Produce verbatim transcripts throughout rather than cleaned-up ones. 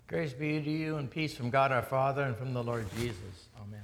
Grace be to you and peace from God our Father and from the Lord Jesus. Amen.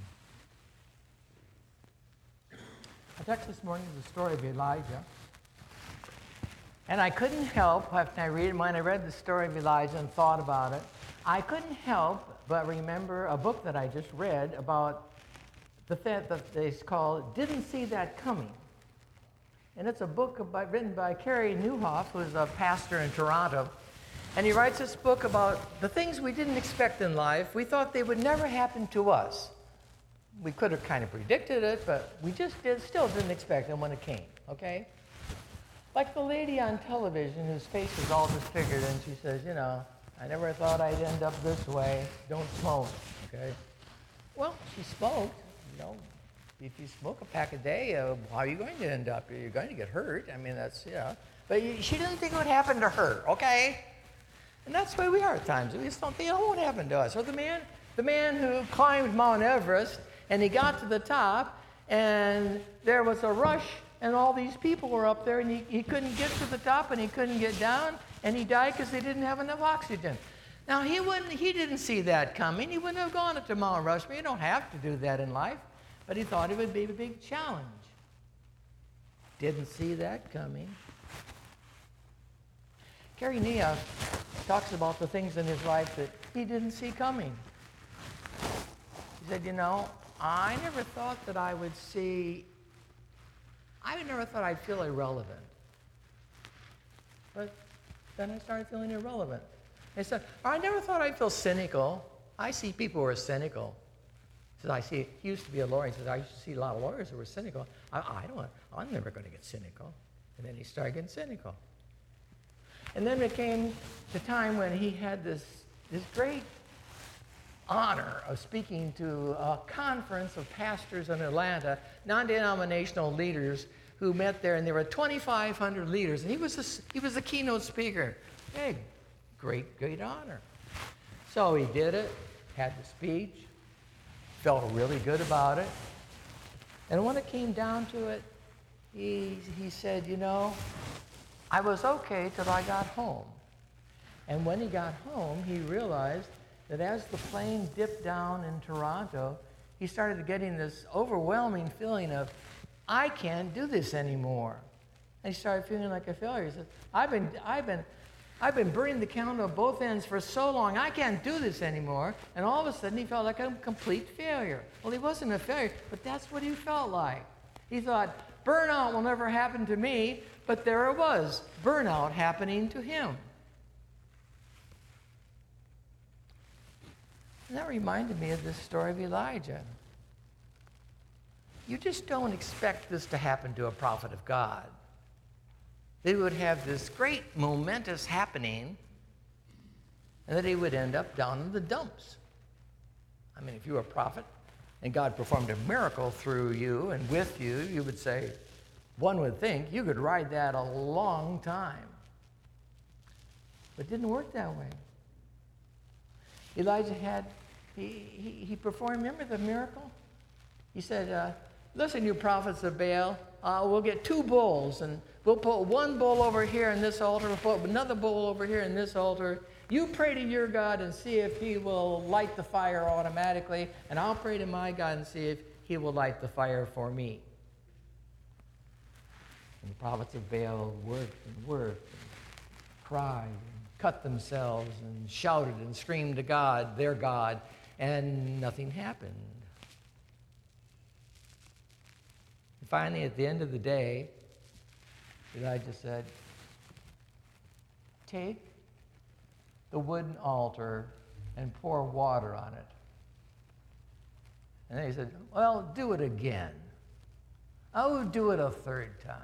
Our text this morning is the story of Elijah. And I couldn't help, after I read it, when I read the story of Elijah and thought about it, I couldn't help but remember a book that I just read about the that it's called Didn't See That Coming. And it's a book about, written by Kerry Newhoff, who's a pastor in Toronto. And he writes this book about the things we didn't expect in life. We thought they would never happen to us. We could have kind of predicted it, but we just did, still didn't expect them when it came, okay? Like the lady on television whose face is all disfigured, and she says, you know, I never thought I'd end up this way. Don't smoke, okay? Well, she smoked, you know. If you smoke a pack a day, uh, how are you going to end up? You're going to get hurt. I mean, that's, yeah. But you, she didn't think it would happen to her, okay? And that's the way we are at times. We just don't think it won't happen to us. Or the man, the man who climbed Mount Everest, and he got to the top, and there was a rush, and all these people were up there, and he, he couldn't get to the top, and he couldn't get down, and he died because they didn't have enough oxygen. Now, he wouldn't. He didn't see that coming. He wouldn't have gone up to Mount Rushmore. You don't have to do that in life. But he thought it would be a big challenge. Didn't see that coming. Kerry Newhoff talks about the things in his life that he didn't see coming. He said, you know, I never thought that I would see, I never thought I'd feel irrelevant. But then I started feeling irrelevant. He said, I never thought I'd feel cynical. I see people who are cynical. He says, I see, he used to be a lawyer. He says, I used to see a lot of lawyers who were cynical. I, I don't, I'm never going to get cynical. And then he started getting cynical. And then it came the time when he had this, this great honor of speaking to a conference of pastors in Atlanta, non-denominational leaders who met there, and there were twenty-five hundred leaders, and he was a, he was the keynote speaker. Hey, great, great honor. So he did it, had the speech, felt really good about it, and when it came down to it, he, he said, you know, I was okay till I got home. And when he got home, he realized that as the plane dipped down in Toronto, he started getting this overwhelming feeling of, I can't do this anymore. And he started feeling like a failure. He said, I've been, I've been, I've been burning the candle at both ends for so long, I can't do this anymore. And all of a sudden, he felt like a complete failure. Well, he wasn't a failure, but that's what he felt like. He thought, burnout will never happen to me, but there it was, burnout happening to him. And that reminded me of this story of Elijah. You just don't expect this to happen to a prophet of God. They would have this great momentous happening, and that he would end up down in the dumps. I mean, if you were a prophet, and God performed a miracle through you and with you, you would say, one would think you could ride that a long time. But it didn't work that way. Elijah had, he, he, he performed, remember the miracle? He said, uh, listen, you prophets of Baal, uh, we'll get two bulls, and we'll put one bull over here in this altar, we'll put another bull over here in this altar. You pray to your God and see if he will light the fire automatically, and I'll pray to my God and see if he will light the fire for me. And the prophets of Baal worked and worked and cried and cut themselves and shouted and screamed to God, their God, and nothing happened. And finally, at the end of the day, Elijah said, take the wooden altar and pour water on it. And then he said, well, do it again. Oh, do it a third time.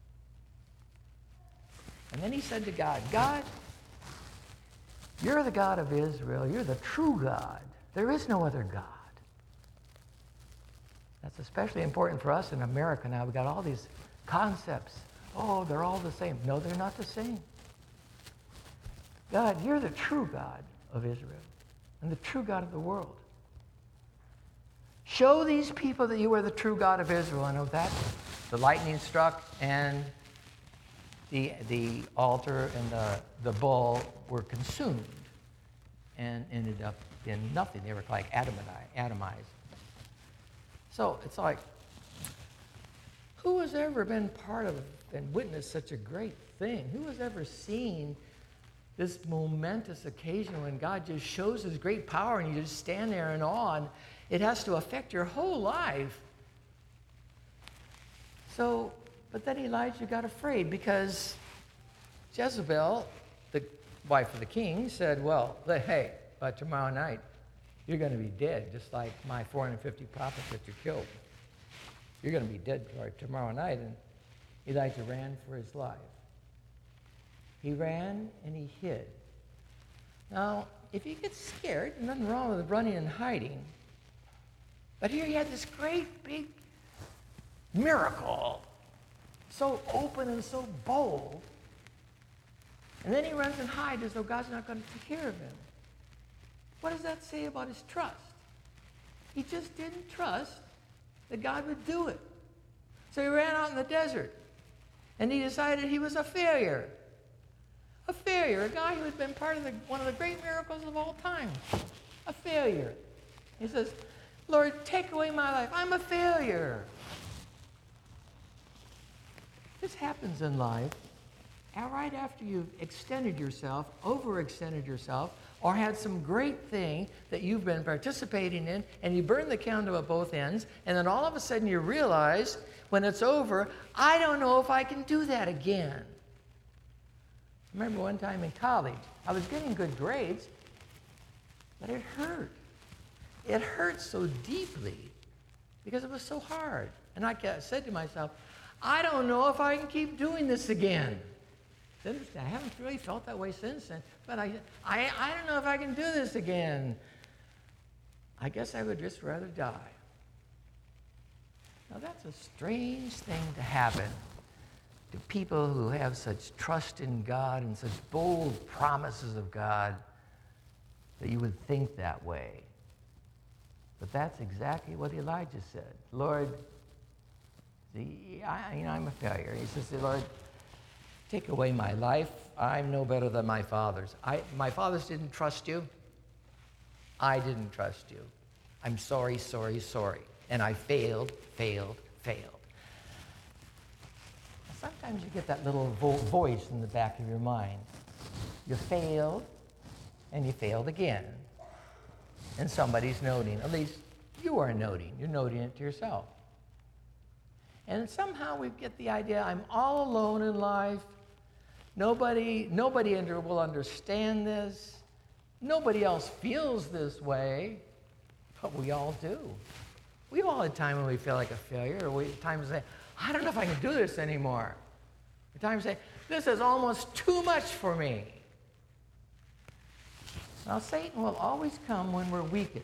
And then he said to God, God, you're the God of Israel. You're the true God. There is no other God. That's especially important for us in America now. We've got all these concepts. Oh, they're all the same. No, they're not the same. God, you're the true God of Israel and the true God of the world. Show these people that you are the true God of Israel. And with that, the lightning struck, and the, the altar and the, the bull were consumed. and ended up in nothing. They were like atomized. So it's like, who has ever been part of and witnessed such a great thing? Who has ever seen this momentous occasion when God just shows his great power and you just stand there in awe, and it has to affect your whole life? So, but then Elijah got afraid because Jezebel, the wife of the king, said, well, hey, by tomorrow night, you're going to be dead, just like my four hundred fifty prophets that you killed. You're going to be dead by tomorrow night. And Elijah ran for his life. He ran and he hid. Now, if you get scared, there's nothing wrong with running and hiding. But here he had this great big miracle, so open and so bold. And then he runs and hides as though God's not going to take care of him. What does that say about his trust? He just didn't trust that God would do it. So he ran out in the desert, and he decided he was a failure. A failure, a guy who had been part of the, one of the great miracles of all time. A failure. He says, Lord, take away my life. I'm a failure. This happens in life. And right after you've extended yourself, overextended yourself, or had some great thing that you've been participating in, and you burn the candle at both ends, and then all of a sudden you realize, when it's over, I don't know if I can do that again. I remember one time in college, I was getting good grades, but it hurt. It hurt so deeply because it was so hard. And I said to myself, I don't know if I can keep doing this again. It's interesting. I haven't really felt that way since then, but I, I, I don't know if I can do this again. I guess I would just rather die. Now that's a strange thing to happen to people who have such trust in God and such bold promises of God, that you would think that way. But that's exactly what Elijah said. Lord, the, I, you know, I'm a failure. He says, Lord, take away my life. I'm no better than my fathers. I, my fathers didn't trust you. I didn't trust you. I'm sorry, sorry, sorry. And I failed, failed, failed. Sometimes you get that little vo- voice in the back of your mind. You failed, and you failed again. And somebody's noting. At least you are noting. You're noting it to yourself. And somehow we get the idea, I'm all alone in life. Nobody, nobody under, will understand this. Nobody else feels this way. But we all do. We've all had time when we feel like a failure. Or we times say, I don't know if I can do this anymore. At times say, this is almost too much for me. Now, Satan will always come when we're weakest.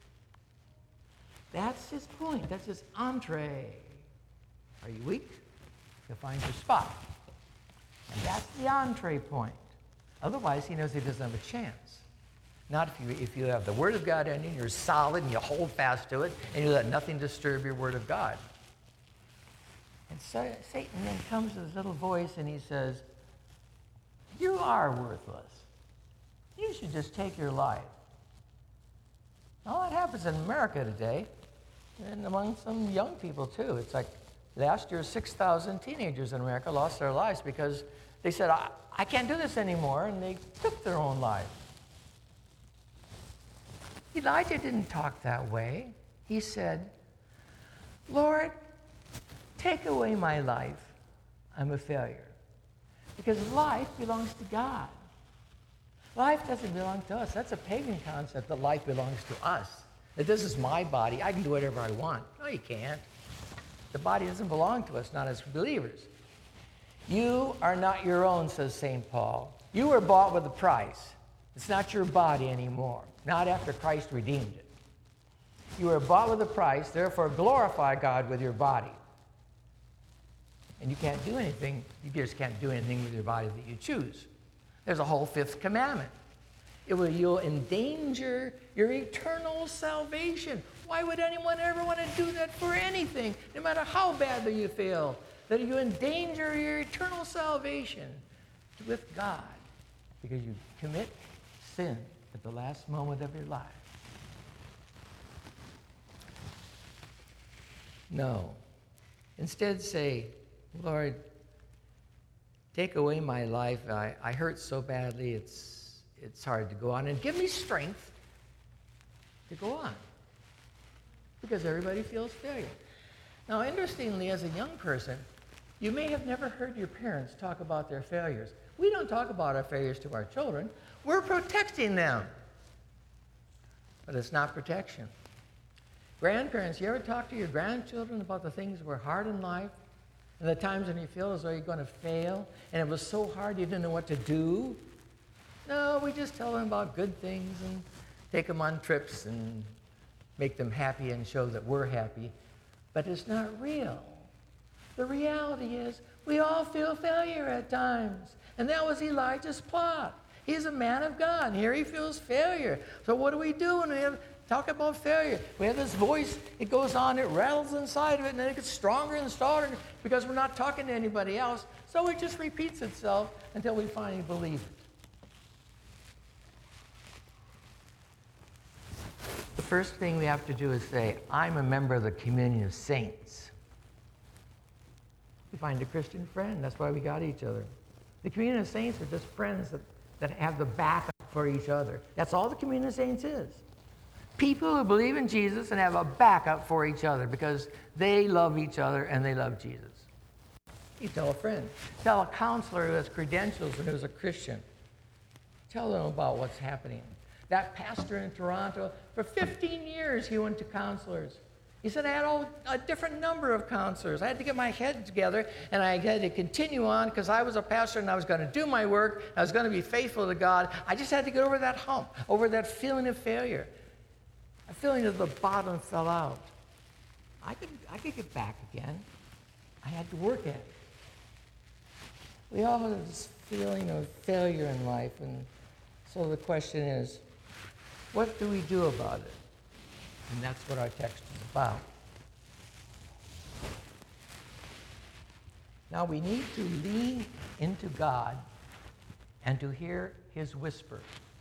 That's his point. That's his entree. Are you weak? He'll find your spot. And that's the entree point. Otherwise, he knows he doesn't have a chance. Not if you, if you have the Word of God in you, and you're solid, and you hold fast to it, and you let nothing disturb your Word of God. And so Satan then comes with his little voice, and he says, you are worthless. You should just take your life. Now, that happens in America today, and among some young people, too. It's like last year, six thousand teenagers in America lost their lives because they said, I, I can't do this anymore, and they took their own life. Elijah didn't talk that way. He said, Lord, take away my life. I'm a failure. Because life belongs to God. Life doesn't belong to us. That's a pagan concept, that life belongs to us. That this is my body. I can do whatever I want. No, you can't. The body doesn't belong to us, not as believers. You are not your own, says Saint Paul. You were bought with a price. It's not your body anymore. Not after Christ redeemed it. You were bought with a price, therefore glorify God with your body. And you can't do anything, you just can't do anything with your body that you choose. There's a whole fifth commandment. It will, you'll endanger your eternal salvation. Why would anyone ever want to do that for anything, no matter how badly you feel? That you endanger your eternal salvation with God because you commit sin at the last moment of your life. No. Instead say, Lord, take away my life. I, I hurt so badly, it's, it's hard to go on. And give me strength to go on. Because everybody feels failure. Now, interestingly, as a young person, you may have never heard your parents talk about their failures. We don't talk about our failures to our children. We're protecting them. But it's not protection. Grandparents, you ever talk to your grandchildren about the things that were hard in life? And the times when you feel as though you're going to fail, and it was so hard you didn't know what to do? No, we just tell them about good things and take them on trips and make them happy and show that we're happy. But it's not real. The reality is we all feel failure at times. And that was Elijah's plot. He's a man of God. And here he feels failure. So what do we do when we have, talk about failure? We have this voice. It goes on. It rattles inside of it. And then it gets stronger and stronger because we're not talking to anybody else. So it just repeats itself until we finally believe it. The first thing we have to do is say, I'm a member of the communion of saints. We find a Christian friend. That's why we got each other. The communion of saints are just friends that, that have the backup for each other. That's all the communion of saints is. People who believe in Jesus and have a backup for each other because they love each other and they love Jesus. You tell a friend. Tell a counselor who has credentials and who's a Christian. Tell them about what's happening. That pastor in Toronto, for fifteen years he went to counselors. He said, I had all, a different number of counselors. I had to get my head together, and I had to continue on because I was a pastor, and I was going to do my work. I was going to be faithful to God. I just had to get over that hump, over that feeling of failure. A feeling of the bottom fell out. I could, I could get back again. I had to work at it. We all have this feeling of failure in life, and so the question is, what do we do about it? And that's what our text is about. Now we need to lean into God and to hear his whisper.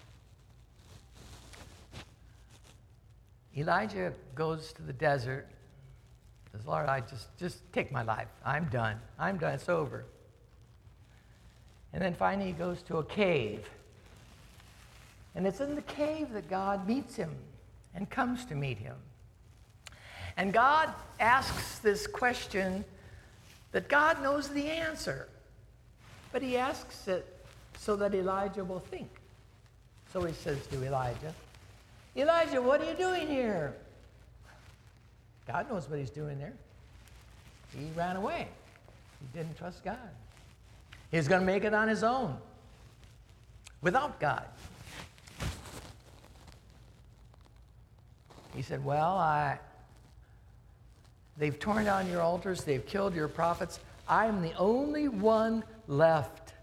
Elijah goes to the desert. Says, Lord, I just, just take my life. I'm done. I'm done. It's over. And then finally he goes to a cave. And it's in the cave that God meets him and comes to meet him. And God asks this question that God knows the answer. But he asks it so that Elijah will think. So he says to Elijah, Elijah, what are you doing here? God knows what he's doing there. He ran away. He didn't trust God. He was going to make it on his own, without God. He said, well, I, they've torn down your altars. They've killed your prophets. I'm the only one left.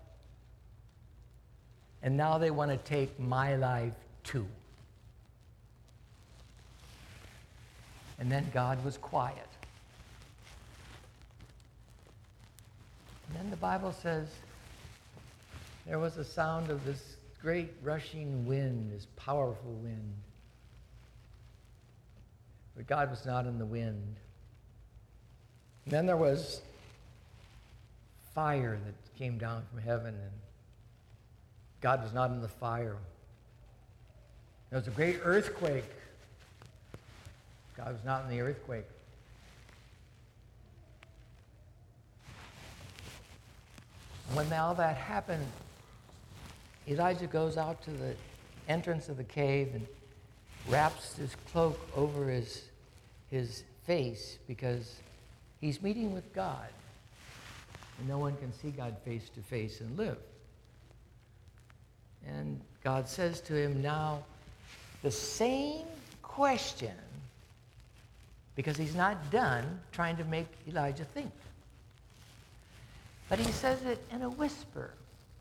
And now they want to take my life too. And then God was quiet. And then the Bible says there was a sound of this great rushing wind, this powerful wind. But God was not in the wind. And then there was fire that came down from heaven, and God was not in the fire. There was a great earthquake. God was not in the earthquake. When all that happened, Elijah goes out to the entrance of the cave and wraps his cloak over his, his face because he's meeting with God. And no one can see God face to face and live. And God says to him now the same question, because he's not done trying to make Elijah think. But he says it in a whisper.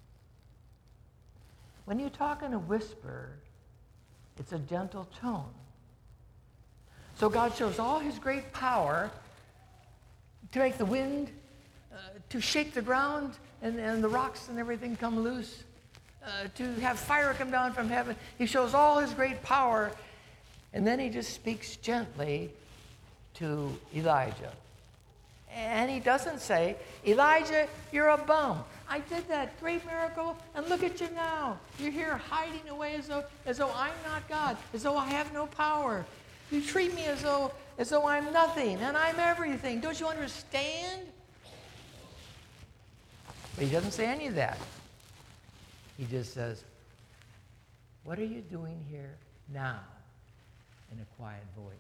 When you talk in a whisper, it's a gentle tone. So God shows all his great power to make the wind, uh, to shake the ground, and, and the rocks and everything come loose. uh, to have fire come down from heaven. He shows all his great power. And then he just speaks gently to Elijah. And he doesn't say, Elijah, you're a bum. I did that great miracle, and look at you now. You're here hiding away as though, as though I'm not God, as though I have no power. You treat me as though, as though I'm nothing, and I'm everything. Don't you understand? But he doesn't say any of that. He just says, what are you doing here now? In a quiet voice.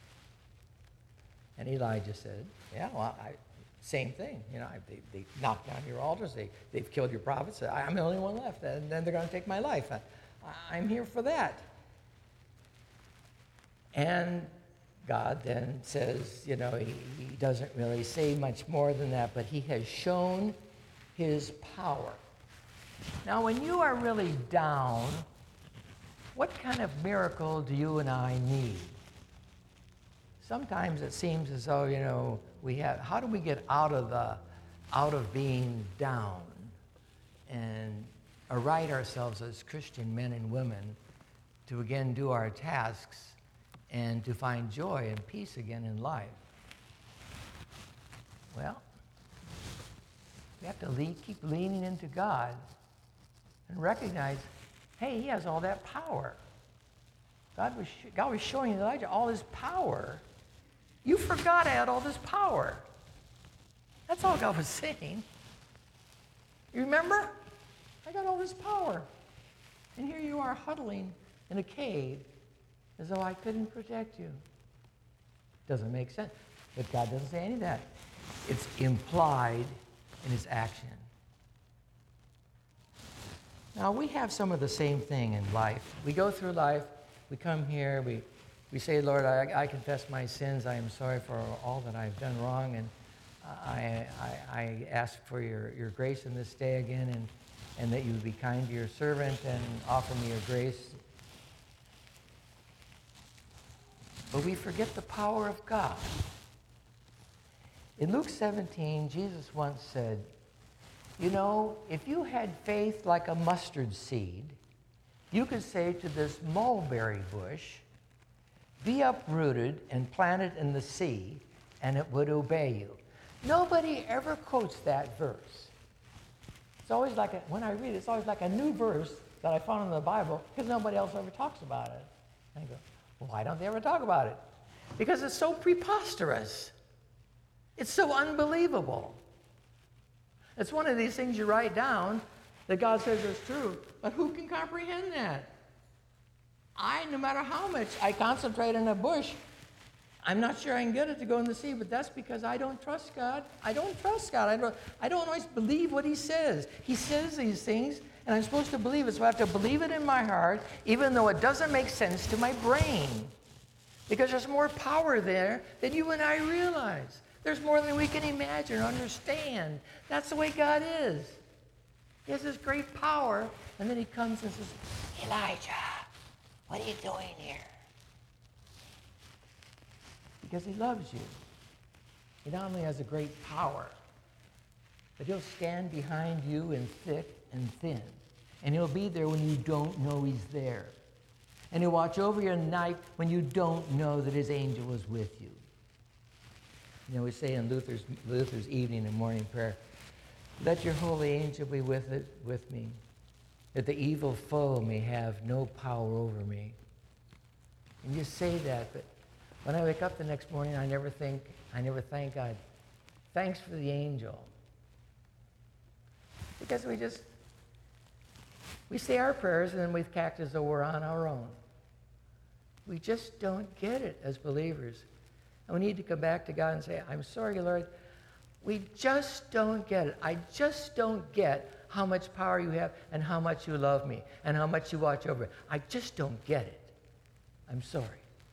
And Elijah said, yeah, well, I, same thing. You know, I, they, they knocked down your altars. They, they've killed your prophets. I, I'm the only one left. And then they're going to take my life. I, I'm here for that. And God then says, you know, he, he doesn't really say much more than that, but he has shown his power. Now, when you are really down, what kind of miracle do you and I need? Sometimes it seems as though, you know, we have, how do we get out of the, out of being down and right ourselves as Christian men and women to again do our tasks and to find joy and peace again in life? Well, we have to lead, keep leaning into God and recognize, hey, he has all that power. God was, God was showing Elijah all his power. You forgot I had all this power. That's all God was saying. You remember? I got all this power. And here you are huddling in a cave as though I couldn't protect you. Doesn't make sense. But God doesn't say any of that. It's implied in his action. Now, we have some of the same thing in life. We go through life, we come here, we, we say, Lord, I, I confess my sins. I am sorry for all that I've done wrong, and I, I, I ask for your, your grace in this day again, and, and that you would be kind to your servant and offer me your grace. But we forget the power of God. In Luke seventeen, Jesus once said, you know, if you had faith like a mustard seed, you could say to this mulberry bush, be uprooted and planted in the sea, and it would obey you. Nobody ever quotes that verse. It's always like, a, when I read it, it's always like a new verse that I found in the Bible, because nobody else ever talks about it. And I go, well, why don't they ever talk about it? Because it's so preposterous. It's so unbelievable. It's one of these things you write down that God says is true, but who can comprehend that? I, no matter how much I concentrate on a bush, I'm not sure I can get it to go in the sea, but that's because I don't trust God. I don't trust God. I don't, I don't always believe what he says. He says these things, and I'm supposed to believe it, so I have to believe it in my heart, even though it doesn't make sense to my brain, because there's more power there than you and I realize. There's more than we can imagine or understand. That's the way God is. He has this great power, and then he comes and says, Elijah, what are you doing here? Because he loves you. He not only has a great power, but he'll stand behind you in thick and thin. And he'll be there when you don't know he's there. And he'll watch over you at night when you don't know that his angel is with you. You know, we say in Luther's, Luther's evening and morning prayer, let your holy angel be with it, with me, that the evil foe may have no power over me. And you say that, but when I wake up the next morning, I never think, I never thank God. Thanks for the angel. Because we just, we say our prayers and then we act as though we're on our own. We just don't get it as believers. And we need to come back to God and say, I'm sorry, Lord, we just don't get it. I just don't get how much power you have and how much you love me and how much you watch over me. I just don't get it. I'm sorry.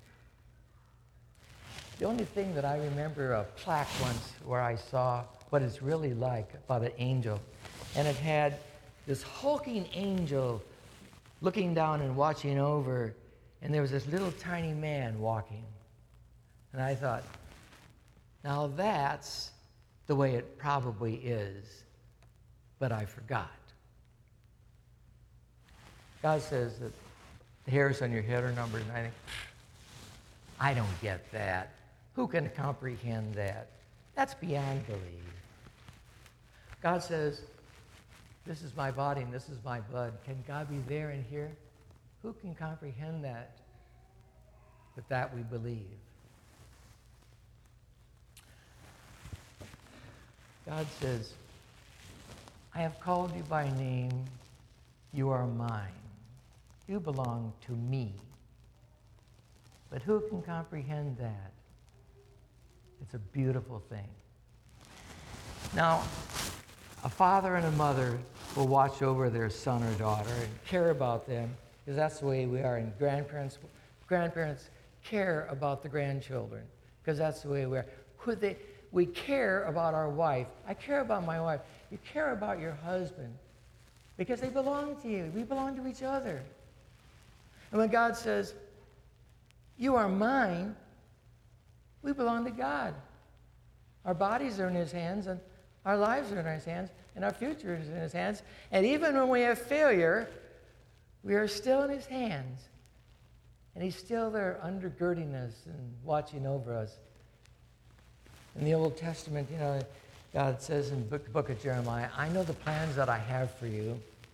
The only thing that I remember a plaque once where I saw what it's really like about an angel, and it had this hulking angel looking down and watching over, and there was this little tiny man walking. And I thought, now that's the way it probably is, but I forgot. God says that the hairs on your head are numbered, and I think, I don't get that. Who can comprehend that? That's beyond belief. God says, this is my body and this is my blood. Can God be there and here? Who can comprehend that? But that we believe. God says, I have called you by name. You are mine. You belong to me. But who can comprehend that? It's a beautiful thing. Now, a father and a mother will watch over their son or daughter and care about them, because that's the way we are. And grandparents, grandparents care about the grandchildren, because that's the way we are. Who they, we care about our wife. I care about my wife. You care about your husband, because they belong to you. We belong to each other. And when God says, you are mine, we belong to God. Our bodies are in his hands, and our lives are in his hands, and our future is in his hands. And even when we have failure, we are still in his hands. And he's still there undergirding us and watching over us. In the Old Testament, you know, God says in the book, book of Jeremiah, I know the plans that I have for you.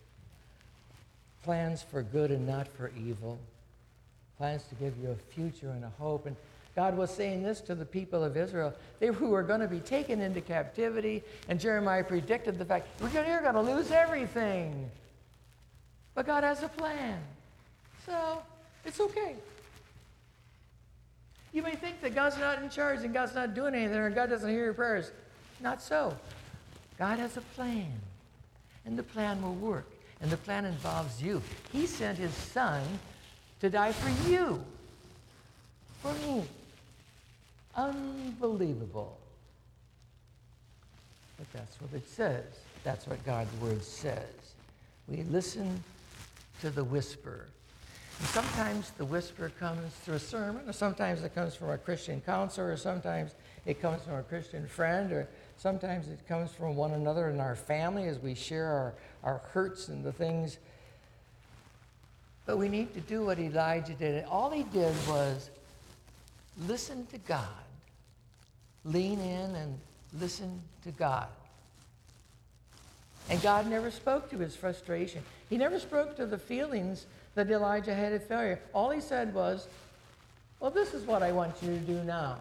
Plans for good and not for evil. Plans to give you a future and a hope. And God was saying this to the people of Israel. They who were going to be taken into captivity, and Jeremiah predicted the fact, we're going, you're going to lose everything. But God has a plan. So, it's okay. You may think that God's not in charge and God's not doing anything or God doesn't hear your prayers. Not so. God has a plan. And the plan will work. And the plan involves you. He sent his son to die for you. For me. Unbelievable. But that's what it says. That's what God's word says. We listen to the whisper. And sometimes the whisper comes through a sermon, or sometimes it comes from a Christian counselor, or sometimes it comes from a Christian friend, or sometimes it comes from one another in our family as we share our, our hurts and the things. But we need to do what Elijah did. All he did was listen to God. Lean in and listen to God. And God never spoke to his frustration. He never spoke to the feelings that Elijah had at failure. All he said was, well, this is what I want you to do now.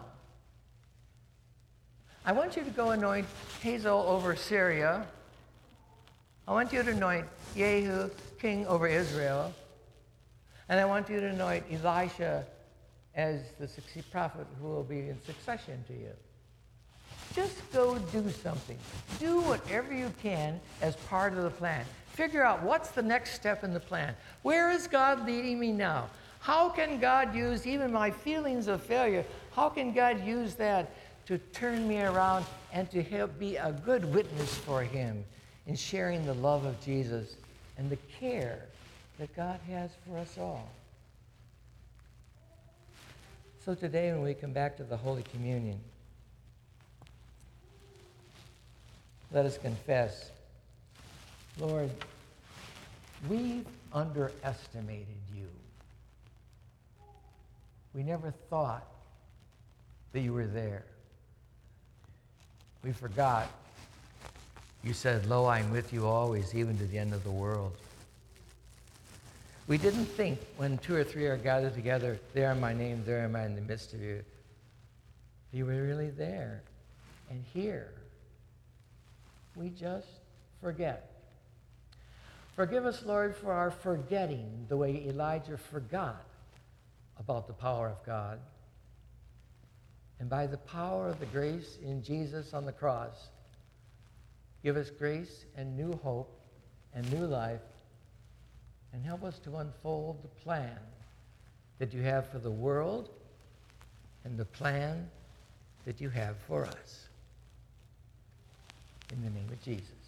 I want you to go anoint Hazael over Syria. I want you to anoint Jehu king over Israel. And I want you to anoint Elisha as the prophet who will be in succession to you. Just go do something. Do whatever you can as part of the plan. Figure out what's the next step in the plan. Where is God leading me now? How can God use even my feelings of failure? How can God use that to turn me around and to help be a good witness for him in sharing the love of Jesus and the care that God has for us all? So today when we come back to the Holy Communion, let us confess, Lord, we've underestimated you. We never thought that you were there. We forgot. You said, lo, I'm with you always, even to the end of the world. We didn't think when two or three are gathered together, there in my name, there am I in the midst of you. You were really there and here. We just forget. Forgive us, Lord, for our forgetting the way Elijah forgot about the power of God. And by the power of the grace in Jesus on the cross, give us grace and new hope and new life, and help us to unfold the plan that you have for the world and the plan that you have for us. In the name of Jesus.